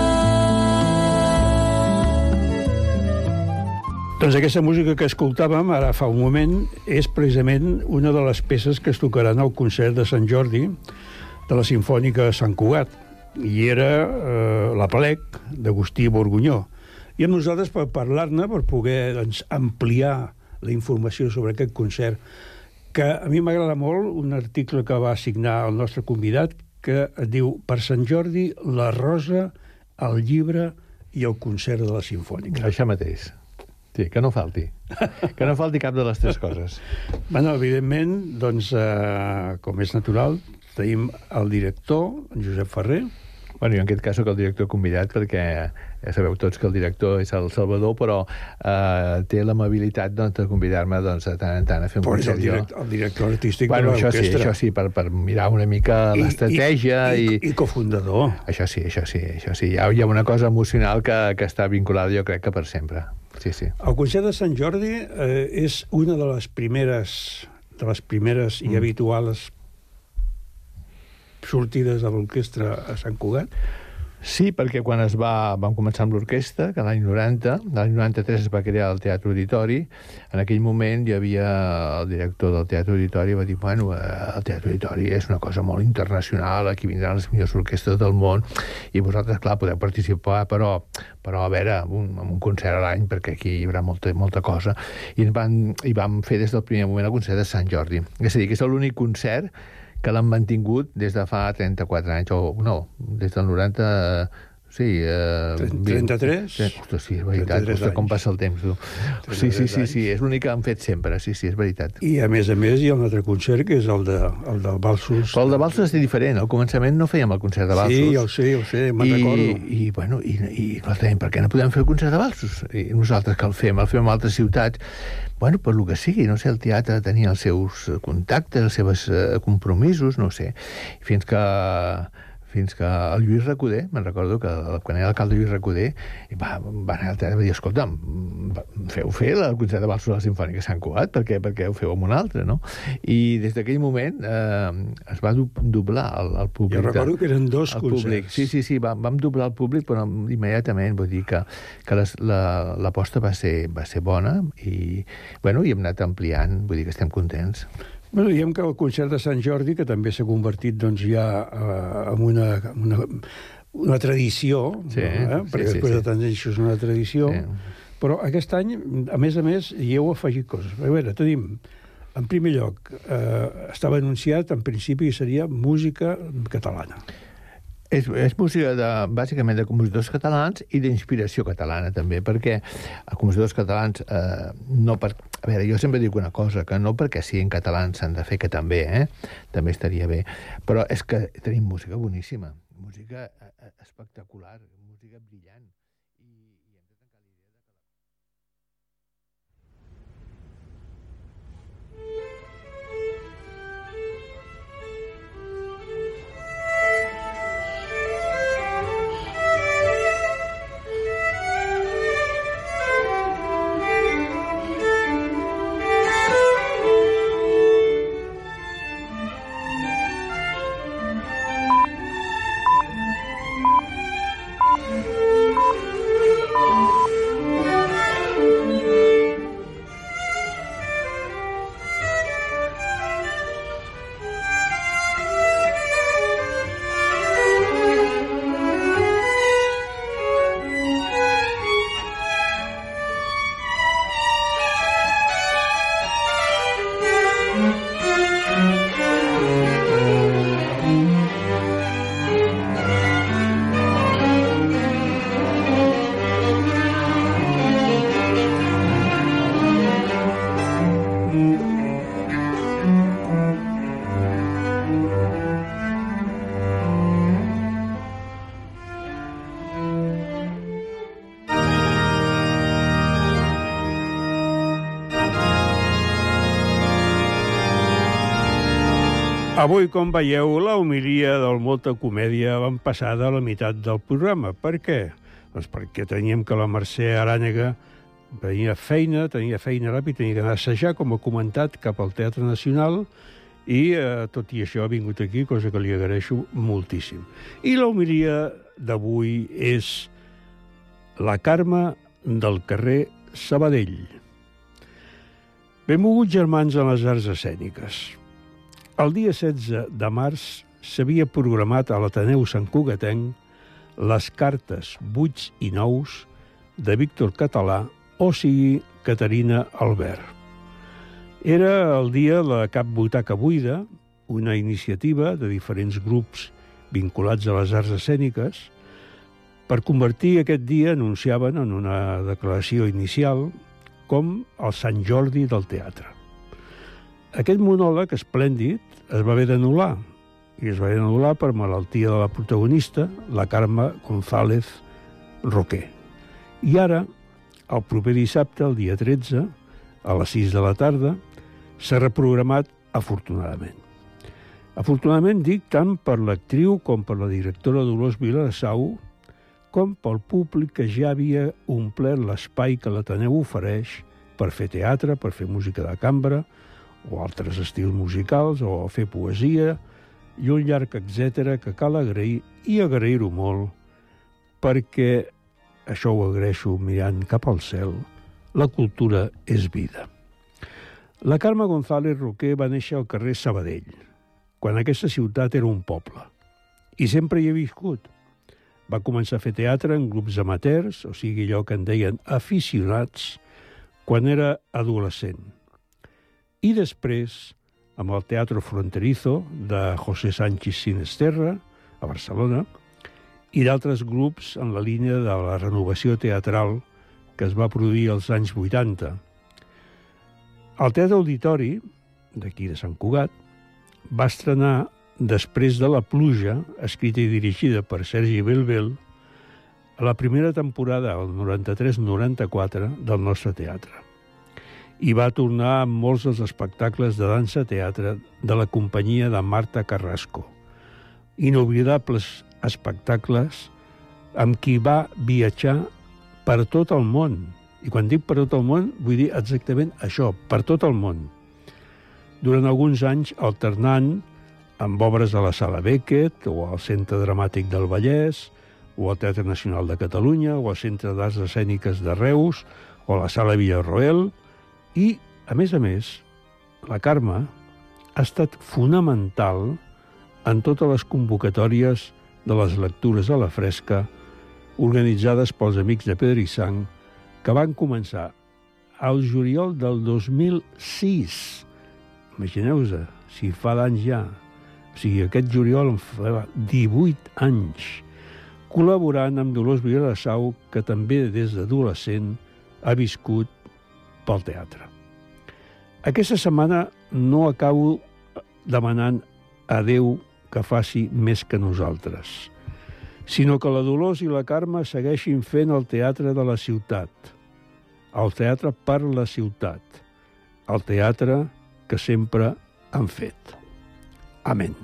Doncs aquesta música que escoltàvem ara fa un moment és precisament una de les peces que es tocaran al concert de Sant Jordi de la Simfònica Sant Cugat, i era eh, la Plec d'Agustí Borgunyó. I amb nosaltres per parlar-ne, per poder doncs, ampliar la informació sobre aquest concert, que a mi m'agrada molt un article que va signar el nostre convidat, que es diu Per Sant Jordi, la Rosa, el llibre i el concert de la Simfònica. Això mateix. Sí, que no falti. Que no falti cap de les tres coses. Bueno, evidentment, doncs, eh, com és natural, tenim el director, en Josep Ferrer. Bueno, jo en aquest cas soc el director convidat perquè ja sabeu tots que el director és el Salvador, però eh, té l'amabilitat doncs, de convidar-me doncs, de tant en tant a fer un però concert. És el, direct, el director artístic bueno, de l'orquestra. Això sí, això sí, per, per mirar una mica l'estratègia. I, i, i, i cofundador. Això sí, això sí, això sí. Hi ha, hi ha una cosa emocional que, que està vinculada, jo crec que per sempre. Sí, sí. El concert de Sant Jordi eh, és una de les primeres, de les primeres mm. i habituals sortides de l'orquestra a Sant Cugat. Sí, perquè quan es va, vam començar amb l'orquestra, que l'any noranta, l'any noranta-tres es va crear el Teatre Auditori, en aquell moment hi havia el director del Teatre Auditori, va dir, bueno, el Teatre Auditori és una cosa molt internacional, aquí vindran les millors orquestres del món, i vosaltres, clar, podeu participar, però, però a veure, un, un concert a l'any, perquè aquí hi haurà molta, molta cosa, i ens van, i vam fer des del primer moment el concert de Sant Jordi. És a dir, que és l'únic concert que l'han mantingut des de fa trenta-quatre anys, o no, des del noranta... Sí, eh, trenta-tres? Ostres, sí, és veritat. Ostres, com passa el temps, tu. Sí, sí, sí, sí, és l'únic que han fet sempre, sí, sí, és veritat. I, a més a més, hi ha un altre concert, que és el de, el del Valsos. Però el de Valsos és diferent. Al començament no fèiem el concert de Valsos. Sí, ja ho sé, ja ho sé, me'n recordo. I, bueno, i, i nosaltres dèiem, per què no podem fer el concert de Valsos? I nosaltres que el fem, el fem a altres ciutats. Bueno, per lo que sigui, no sé, el teatre tenia els seus contactes, els seus compromisos, no sé. Fins que... fins que el Lluís Recoder, me'n recordo que quan era l'alcalde Lluís Recoder, va, va anar al teatre i va dir, escolta'm, feu fer el concert de Valsos a la Simfònica Sant Cugat, perquè, perquè ho feu amb un altre, no? I des d'aquell moment eh, es va doblar el, el públic. Jo recordo que eren dos concerts. Públic. Sí, sí, sí, vam, vam doblar el públic, però immediatament, vull dir que, que les, la, l'aposta va ser, va ser bona i, bueno, i hem anat ampliant, vull dir que estem contents. Bueno, diguem que el concert de Sant Jordi, que també s'ha convertit doncs, ja eh, en una, una, una tradició, sí, no, eh? sí, perquè sí, després sí. de tants anys això és una tradició, sí. Però aquest any, a més a més, hi heu afegit coses. A veure, tenim, en primer lloc, eh, estava anunciat, en principi, seria música catalana. És, és música, de, bàsicament, de compositors catalans i d'inspiració catalana, també, perquè els compositors catalans, eh, no per... A veure, jo sempre dic una cosa, que no perquè siguin catalans s'han de fer, que també, eh? També estaria bé. Però és que tenim música boníssima, música espectacular, música brillant. Avui, com veieu, la homilia del Molta Comèdia van passar de la meitat del programa. Per què? Doncs perquè teníem que la Mercè Arànega tenia feina, tenia feina ràpid, tenia d'anar a assajar, com ha comentat, cap al Teatre Nacional, i eh, tot i això ha vingut aquí, cosa que li agraeixo moltíssim. I la homilia d'avui és la Carme del carrer Sabadell. Benvolguts germans en les arts escèniques. El dia setze de març s'havia programat a l'Ateneu Sant Cugatenc les cartes vuits i nous de Víctor Català, o sigui, Caterina Albert. Era el dia de la Cap Butaca Buida, una iniciativa de diferents grups vinculats a les arts escèniques, per convertir aquest dia, anunciaven en una declaració inicial, com el Sant Jordi del teatre. Aquest monòleg esplèndid es va haver d'anul·lar, i es va haver d'anul·lar per malaltia de la protagonista, la Carme González Roquer. I ara, el proper dissabte, el dia tretze, a les sis de la tarda, s'ha reprogramat afortunadament. Afortunadament dic tant per l'actriu com per la directora Dolors Viladesau, com pel públic que ja havia omplert l'espai que l'Ateneu ofereix per fer teatre, per fer música de cambra, o altres estils musicals, o fer poesia, i un llarg etcètera que cal agrair, i agrair-ho molt, perquè, això ho agraeixo mirant cap al cel, la cultura és vida. La Carme González Roquer va néixer al carrer Sabadell, quan aquesta ciutat era un poble, i sempre hi ha viscut. Va començar a fer teatre en grups amateurs, o sigui, allò que en deien aficionats, quan era adolescent. I després, amb el Teatro Fronterizo de José Sánchez Sinisterra, a Barcelona, i d'altres grups en la línia de la renovació teatral que es va produir als anys vuitanta. El Teatre Auditori, d'aquí de Sant Cugat, va estrenar Després de la pluja, escrita i dirigida per Sergi Belbel, a la primera temporada, el noranta-tres noranta-quatre, del nostre teatre. I va tornar amb molts dels espectacles de dansa-teatre de la companyia de Marta Carrasco. Inoblidables espectacles amb qui va viatjar per tot el món. I quan dic per tot el món, vull dir exactament això, per tot el món. Durant alguns anys alternant amb obres a la Sala Beckett, o al Centre Dramàtic del Vallès, o al Teatre Nacional de Catalunya, o al Centre d'Arts Escèniques de Reus, o a la Sala Villarroel, i, a més a més, la Carme ha estat fonamental en totes les convocatòries de les lectures a la fresca organitzades pels Amics de Pedra i Sang, que van començar al juliol del dos mil sis. Imagineu-vos, si fa d'anys ja. O sigui, aquest juliol em fa divuit anys, col·laborant amb Dolors Viladesau, que també des d'adolescent ha viscut pel teatre. Aquesta setmana no acabo demanant a Déu que faci més que nosaltres, sinó que la Dolors i la Carme segueixin fent el teatre de la ciutat, el teatre per la ciutat, el teatre que sempre han fet. Amén.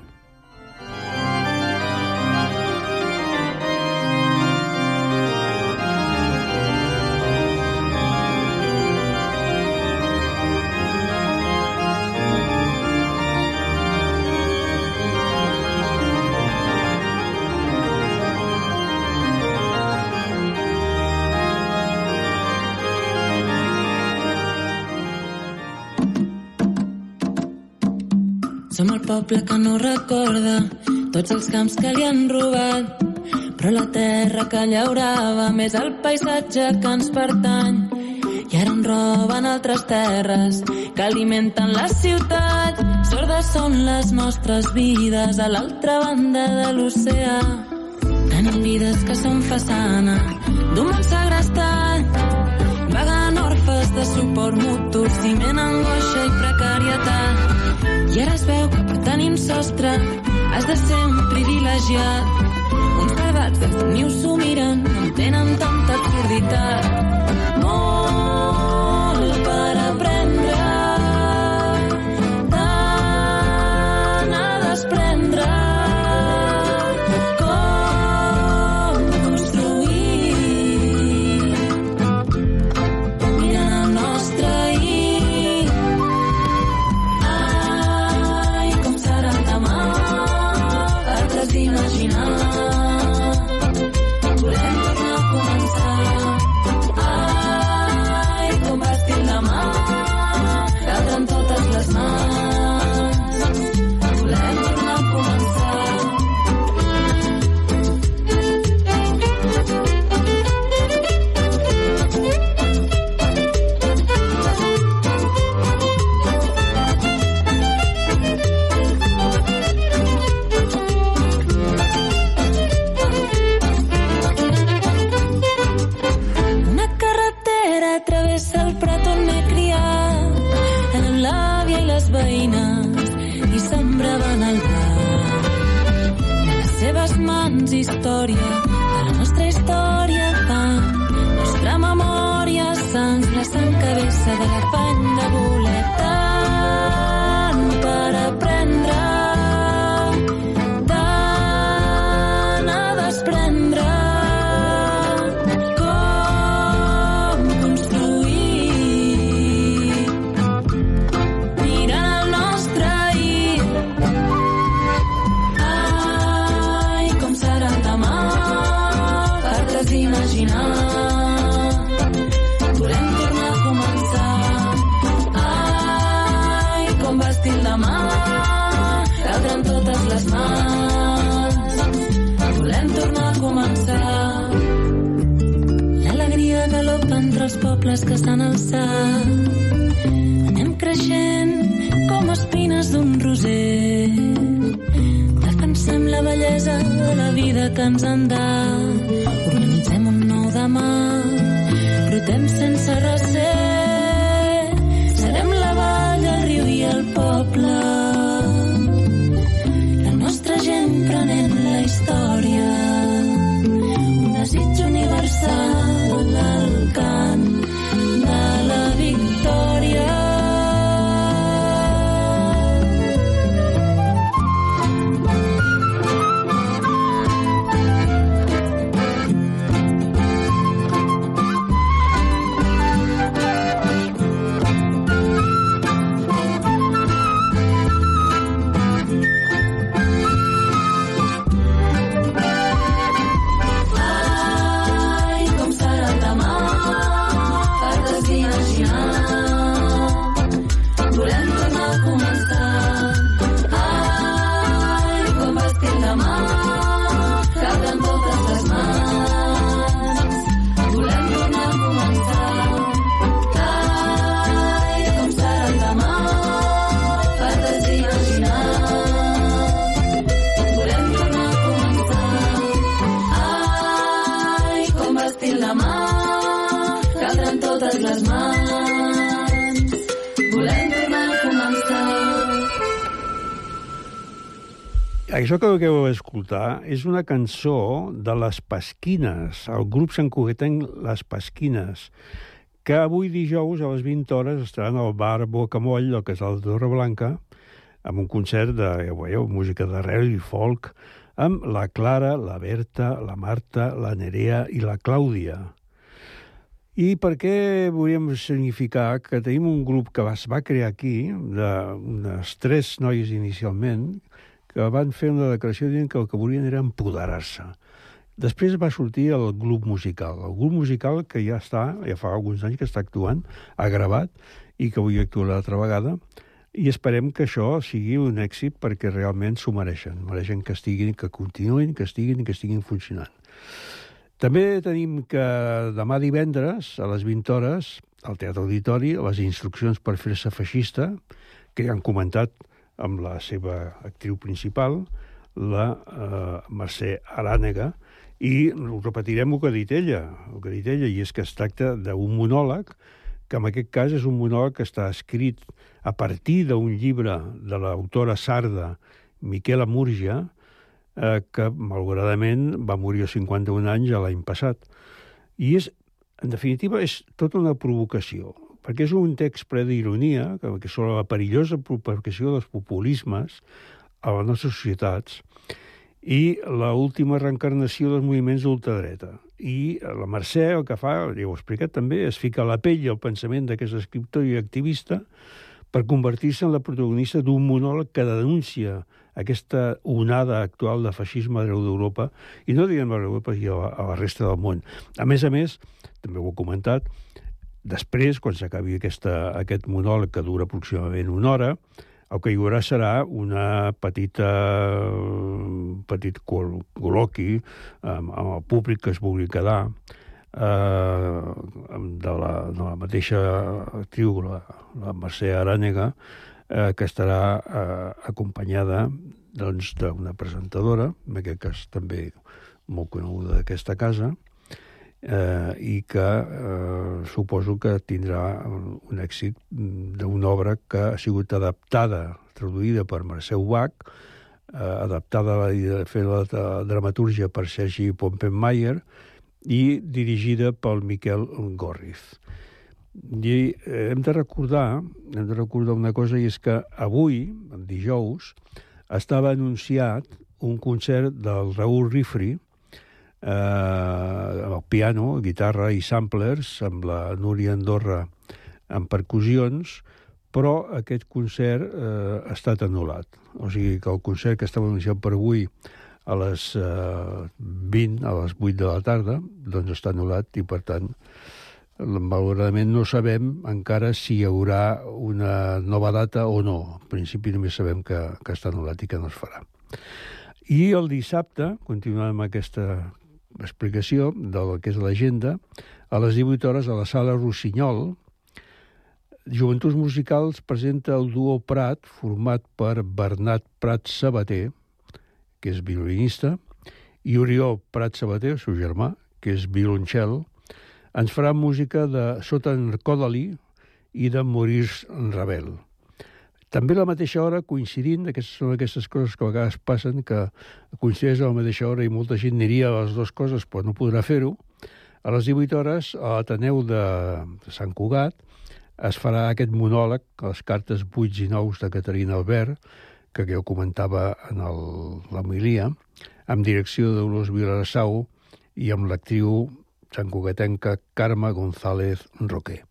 Som el poble que no recorda tots els camps que li han robat, però la terra que llaurava més el paisatge que ens pertany. I ara en roben altres terres que alimenten la ciutat. Sordes són les nostres vides a l'altra banda de l'oceà. Tenim vides que són façana d'un món segrestat, vagant orfes de suport mutu, ciment, angoixa i precarietat. I ara es veu que per tenir un sostre has de ser un privilegiat. Uns barbats de nius s'ho miren, no entenen tanta absurditat. Molt per aprendre, tant ha de veïnes i sembraven el blat. De les seves mans història, de la nostra història fan, nostra memòria sang, la sang que vessa de la pany de bolet. Tant per aprendre, tant a desprendre. Els pobles que s'han alçat, anem creixent com espines d'un roser. Defensem la bellesa de la vida que ens han dat. Organitzem un nou demà, brotem sense recer. Serem la vall, el riu i el poble, la nostra gent prenent la història. Un desig universal al cant de la victòria. Això que acabeu d'escoltar és una cançó de Les Pasquines, el grup santcugatenc Les Pasquines, que avui dijous a les vint hores estaran al bar Bocamoll del Casal de Torreblanca amb un concert de, ja veieu, música d'arrel i folk, amb la Clara, la Berta, la Marta, la Nerea i la Clàudia. I per què volíem significar que tenim un grup que es va crear aquí, d'unes tres noies inicialment, que van fer una declaració dient que el que volien era empoderar-se. Després va sortir el grup musical. El grup musical que ja està, ja fa alguns anys que està actuant, ha gravat i que avui actuarà altra vegada, i esperem que això sigui un èxit perquè realment s'ho mereixen. Mereixen que estiguin, que continuïn, que estiguin i que estiguin funcionant. També tenim que demà divendres, a les vint hores, al Teatre Auditori, les instruccions per fer-se feixista, que ja han comentat amb la seva actriu principal, la eh, Mercè Arànega, i ho repetirem el que ha dit ella, el que ha dit ella, i és que es tracta d'un monòleg, que en aquest cas és un monòleg que està escrit a partir d'un llibre de l'autora sarda Miquela Murgia, eh, que malauradament va morir als cinquanta-un anys l'any passat. I és, en definitiva, és tota una provocació, perquè és un text ple d'ironia, que sobre la perillosa propagació dels populismes a les nostres societats i l'última reencarnació dels moviments d'ultradreta. I la Mercè el que fa, ja ho he explicat també, és ficar la pell i el pensament d'aquest escriptor i activista per convertir-se en la protagonista d'un monòleg que denuncia aquesta onada actual de feixisme arreu d'Europa, i no diguem a l'Europa i a la resta del món. A més a més, també ho he comentat, després, quan s'acabi aquesta, aquest monòleg que dura aproximadament una hora, el que hi haurà serà una petita, un petit col·loqui amb, amb el públic que es vulgui quedar, eh, de, la, de la mateixa actriu, la, la Mercè Arànega, eh, que estarà eh, acompanyada doncs, d'una presentadora, en aquest cas també molt coneguda d'aquesta casa, eh, i que eh, suposo que tindrà un èxit d'una obra que ha sigut adaptada, traduïda per Marcel Bach, eh, adaptada i fer la dramatúrgia per Sergi Pompenmayer i dirigida pel Miquel Gorriz. I hem de recordar, hem de recordar una cosa, i és que avui, dijous, estava anunciat un concert del Raül Rifri, eh, amb el piano, guitarra i samplers, amb la Núria Andorra amb percussions, però aquest concert eh, ha estat anul·lat. O sigui que el concert que estava anunciat per avui a les eh, vint, a les vuit de la tarda, doncs està anul·lat i, per tant, malauradament no sabem encara si hi haurà una nova data o no. En principi només sabem que, que està anul·lat i que no es farà. I el dissabte, continuant amb aquesta explicació del que és l'agenda, a les divuit hores a la Sala Rossinyol, Joventuts Musicals presenta el duo Prat, format per Bernat Prat Sabater, que és violinista, i Oriol Prat Sabater, el seu germà, que és violoncel. Ens farà música de Sotan Kodali i de Maurice Ravel. També a la mateixa hora, coincidint, aquestes són aquestes coses que a vegades passen, que coincideix a la mateixa hora i molta gent aniria a les dues coses, però no podrà fer-ho, a les divuit hores, a l'Ateneu de Sant Cugat, es farà aquest monòleg, les cartes vuits i nous de Caterina Albert, que jo comentava en l'homilia, amb direcció de Dolors Vilarasau i amb l'actriu santcugatenca Carme González Roquer.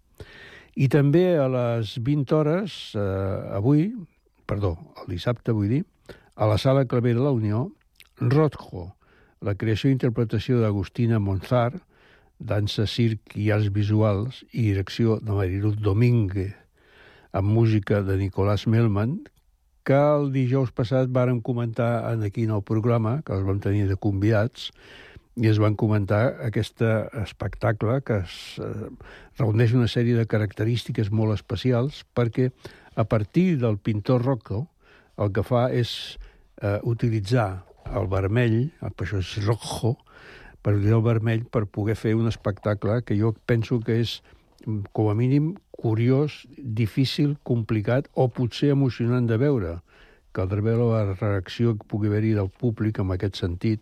I també a les vint hores, eh, avui, perdó, el dissabte vull dir, a la Sala Claver de la Unió, Rotjo, la creació i interpretació d'Agustina Monzar, dansa, circ i arts visuals i direcció de Mariluz Domínguez, amb música de Nicolás Melman, que el dijous passat vàrem comentar aquí en el programa, que els vam tenir de convidats, i es van comentar aquest espectacle que es eh, reuneix una sèrie de característiques molt especials perquè a partir del pintor Rocco el que fa és eh, utilitzar el vermell, per això és rojo, per utilitzar el vermell per poder fer un espectacle que jo penso que és com a mínim curiós, difícil, complicat o potser emocionant de veure. Caldrà veure la reacció que pugui haver-hi del públic en aquest sentit,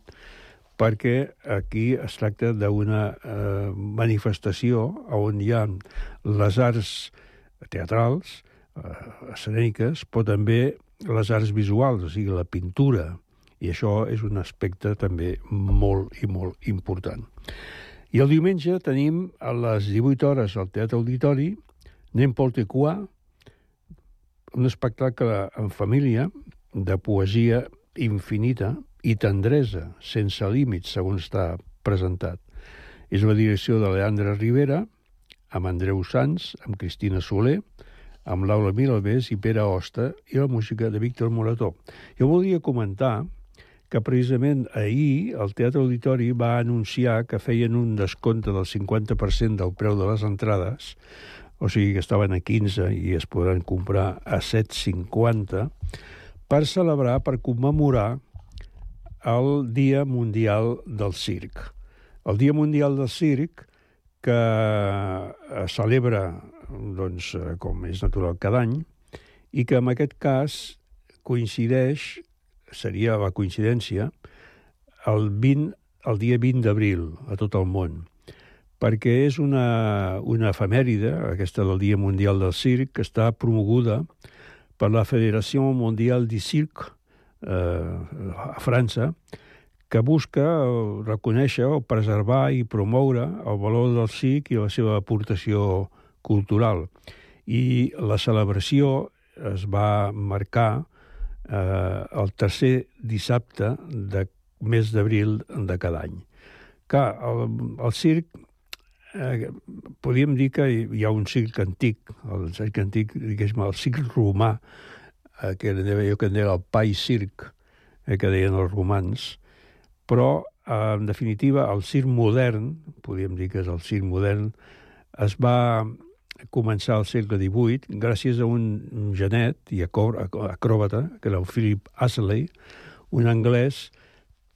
perquè aquí es tracta d'una eh, manifestació on hi ha les arts teatrals, eh, escèniques, però també les arts visuals, o sigui, la pintura, i això és un aspecte també molt i molt important. I el diumenge tenim a les divuit hores al Teatre Auditori N'importe quoi, un espectacle en família de poesia infinita i tendresa, sense límits, segons està presentat. És la direcció de Leandre Rivera, amb Andreu Sans, amb Cristina Soler, amb Laura Miralbés i Pere Hosta, i la música de Víctor Morató. Jo volia comentar que precisament ahir el Teatre Auditori va anunciar que feien un descompte del cinquanta per cent del preu de les entrades, o sigui que estaven a quinze i es podran comprar a set cinquanta, per celebrar, per commemorar el Dia Mundial del Circ. El Dia Mundial del Circ, que es celebra, doncs, com és natural cada any, i que en aquest cas coincideix, seria la coincidència, el, vint, el dia vint d'abril a tot el món, perquè és una, una efemèride, aquesta del Dia Mundial del Circ, que està promoguda per la Federació Mundial du Cirque eh, a França, que busca reconèixer o preservar i promoure el valor del circ i la seva aportació cultural. I la celebració es va marcar eh, el tercer dissabte de mes d'abril de cada any. Clar, el, el circ, eh, podríem dir que hi ha un circ antic, el circ antic, diguéssim, el circ romà, eh, que era allò que en deia el pai circ, eh, que deien els romans, però, eh, en definitiva, el circ modern, podríem dir que és el circ modern, es va començar al segle divuit gràcies a un genet i acròbata, que era el Philip Astley, un anglès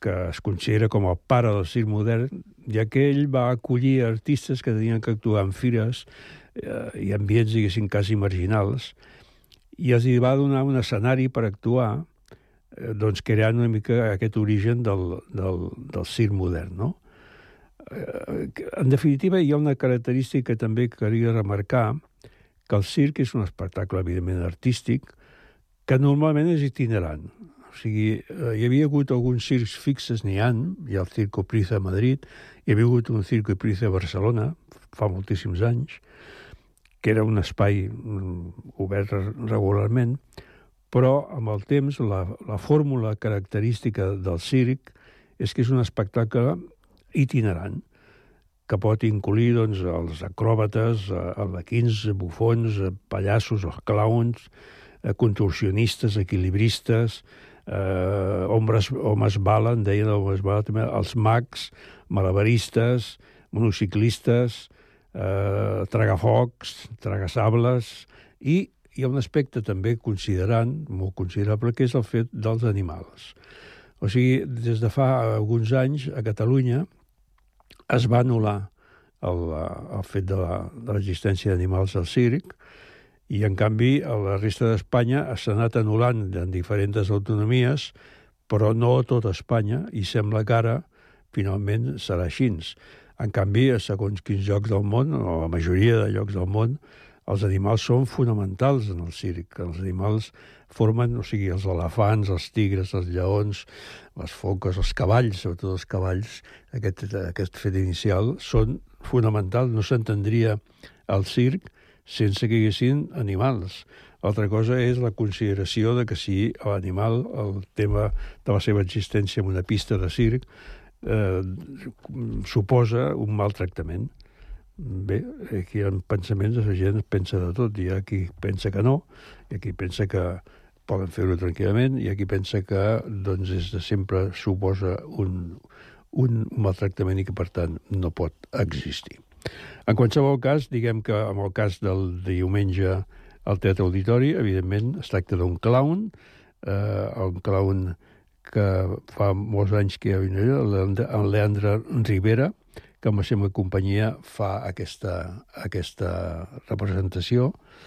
que es considera com el pare del circ modern, ja que ell va acollir artistes que tenien que actuar en fires eh, i ambients, diguéssim, quasi marginals, i els hi va donar un escenari per actuar, eh, doncs creant una mica aquest origen del, del, del circ modern, no? Eh, en definitiva, hi ha una característica que també calia remarcar, que el circ és un espectacle, evidentment, artístic, que normalment és itinerant. O sigui, hi havia hagut alguns circs fixes, n'hi ha, hi ha el Circo Price a Madrid, hi havia hagut un Circo Price a Barcelona, fa moltíssims anys, que era un espai obert regularment, però amb el temps la, la fórmula característica del circ és que és un espectacle itinerant, que pot incloure doncs, els acròbates, arlequins, bufons, pallassos, els clowns, contorsionistes, equilibristes, eh, homes, homes bala, en deien homes bala, també, els mags, malabaristes, monociclistes, eh, tragafocs, tragasables, i hi ha un aspecte també considerant, molt considerable, que és el fet dels animals. O sigui, des de fa alguns anys a Catalunya es va anul·lar el, el fet de l'existència d'animals al circ, i en canvi a la resta d'Espanya s'ha anat anul·lant en diferents autonomies, però no a tota Espanya, i sembla que ara finalment serà així. En canvi, a segons quins llocs del món, o la majoria de llocs del món, els animals són fonamentals en el circ. Els animals formen, o sigui, els elefants, els tigres, els lleons, les foques, els cavalls, sobretot els cavalls, aquest, aquest fet inicial, són fonamentals. No s'entendria el circ sense que hi haguessin animals. Altra cosa és la consideració de que si l'animal, el tema de la seva existència en una pista de circ, eh, suposa un maltractament. Bé, aquí hi ha pensaments, la gent pensa de tot. Hi ha qui pensa que no, hi ha qui pensa que poden fer-ho tranquil·lament, i aquí pensa que doncs, és de sempre suposa un, un maltractament i que, per tant, no pot existir. En qualsevol cas, diguem que en el cas del diumenge al Teatre Auditori, evidentment, es tracta d'un clown, eh, un clown que fa molts anys que hi havia, el Leandre Rivera, que amb la seva companyia fa aquesta, aquesta representació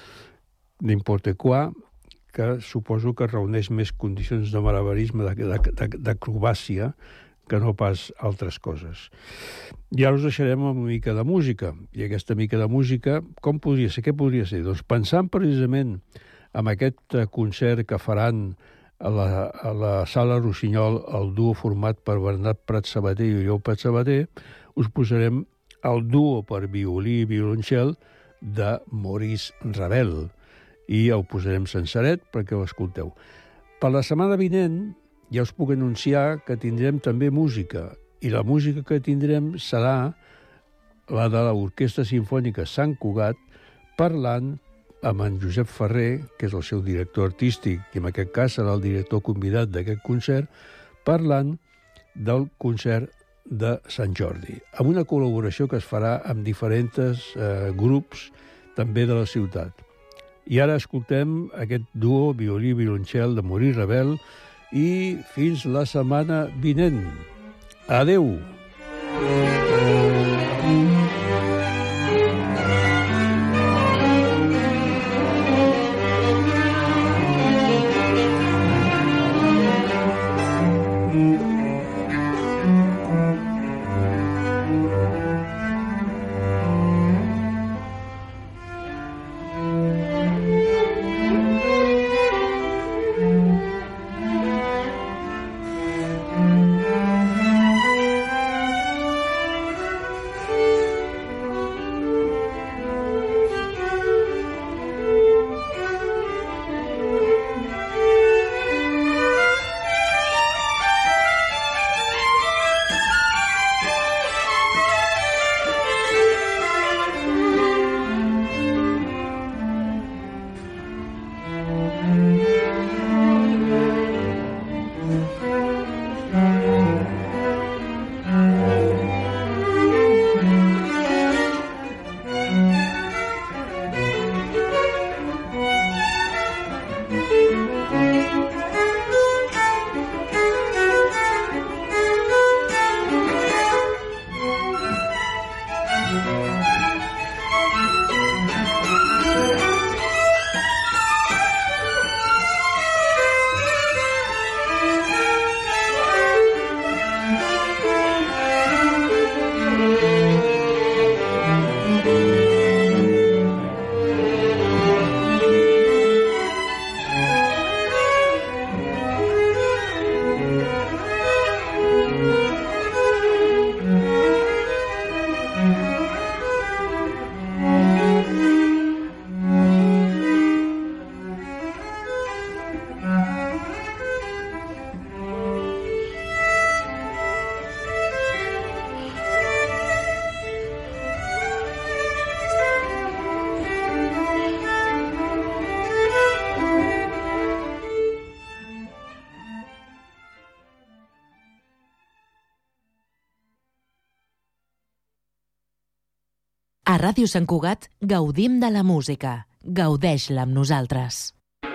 d'Importe Quoi, que suposo que reuneix més condicions de malabarisme, d'acrobàcia, que no pas altres coses. I ara us deixarem amb una mica de música. I aquesta mica de música, com podria ser? Què podria ser? Doncs pensant precisament en aquest concert que faran a la, a la Sala Rossinyol, el duo format per Bernat Prat Sabater i Oriol Prat Sabater, us posarem el duo per violí i violoncel de Maurice Ravel, i el posarem senceret perquè ho escolteu. Per la setmana vinent ja us puc anunciar que tindrem també música, i la música que tindrem serà la de l'Orquestra Simfònica Sant Cugat, parlant amb en Josep Ferrer, que és el seu director artístic, i en aquest cas serà el director convidat d'aquest concert, parlant del concert de Sant Jordi, amb una col·laboració que es farà amb diferents eh, grups també de la ciutat. I ara escoltem aquest duo violí-violoncel de Maurice Ravel i fins la setmana vinent. Adeu! A Ràdio Sant Cugat gaudim de la música. Gaudeix-la amb nosaltres.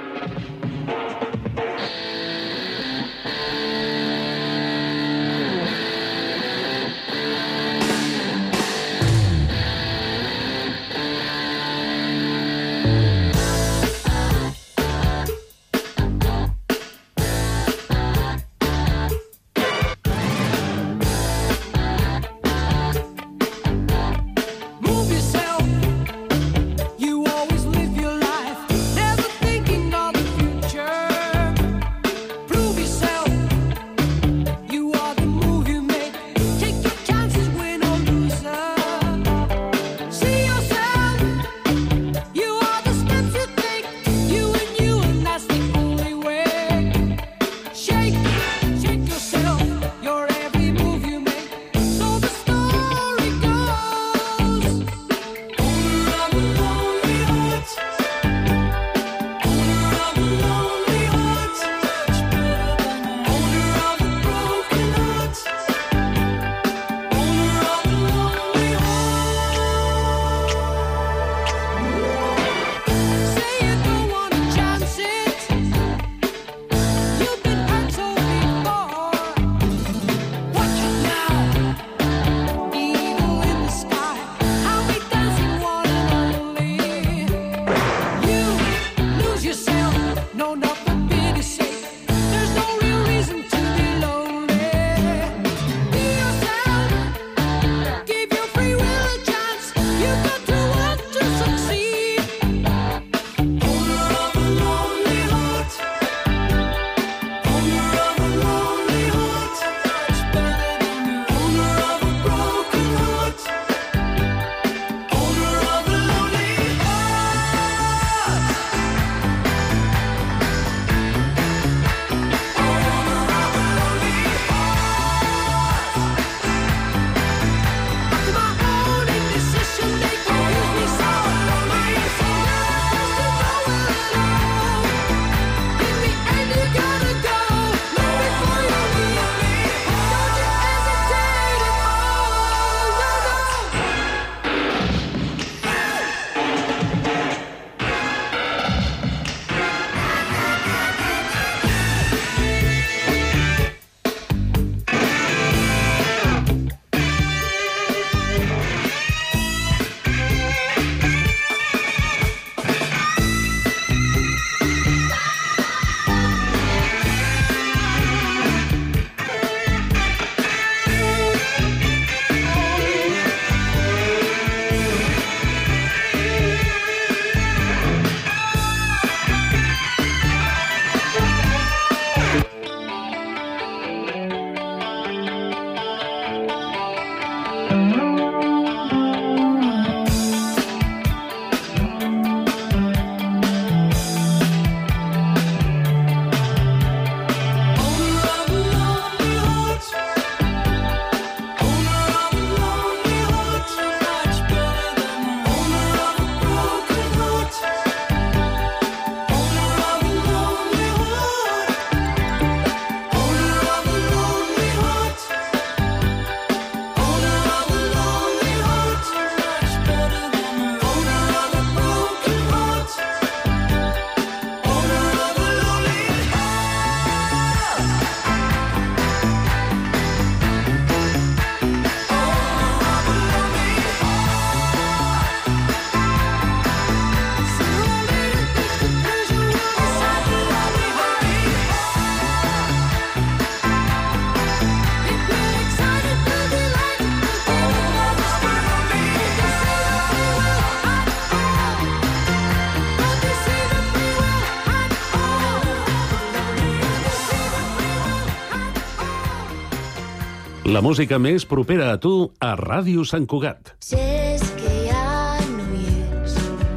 La música més propera a tu a Ràdio Sant Cugat. Si és que ja no hi és,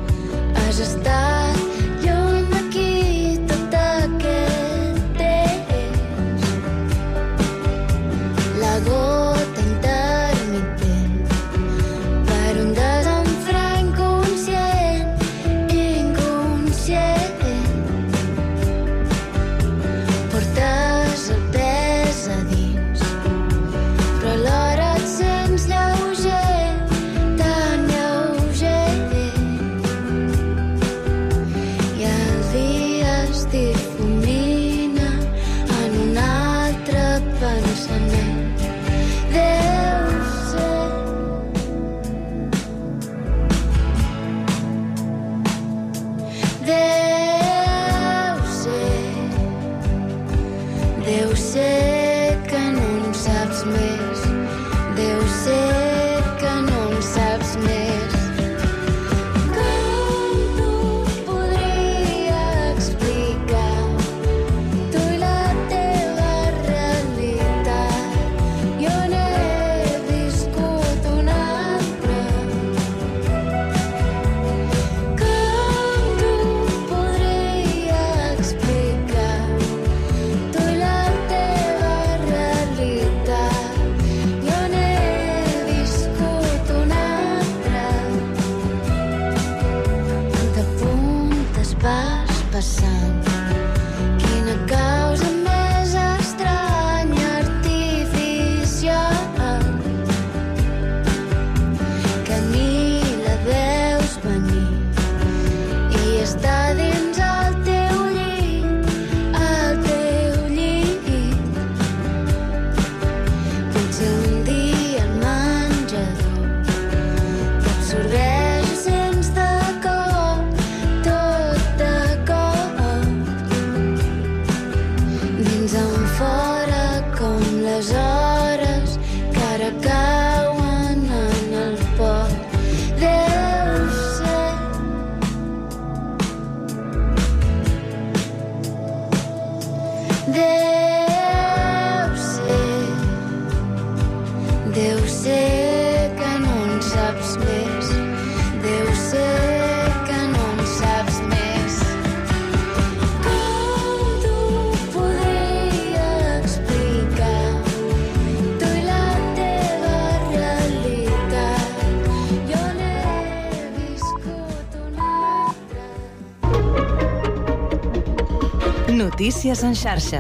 has estat lluny d'aquí tot aquest temps. La gota intermitent per un desenfrany conscient, inconscient. Portes el pes a dins, però alhora et sents lleuger, es difumina en un altre pensament. Deu ser Deu ser Deu ser que no en saps més. Deu ser que no en saps més. Com t'ho podria explicar? Tu i la teva realitat. Jo n'he viscut una altra. Com t'ho podria explicar? Tu i la teva realitat. Jo n'he viscut una altra. De puntes vas passant. Quina causa més estranya, artificial, que ni la veus venir i està dins el teu llit, el teu llit. Potser un dia al menjador t'absorbeix i sents de cop, tot de cop, dins en fora com les hores que ara cauen en el pot. Deu ser Deu ser Deu ser que no en saps més. Deu ser que no en saps més. Com t'ho podria explicar? Tu i la teva realitat. Jo n'he viscut una altra. Notícies en xarxa.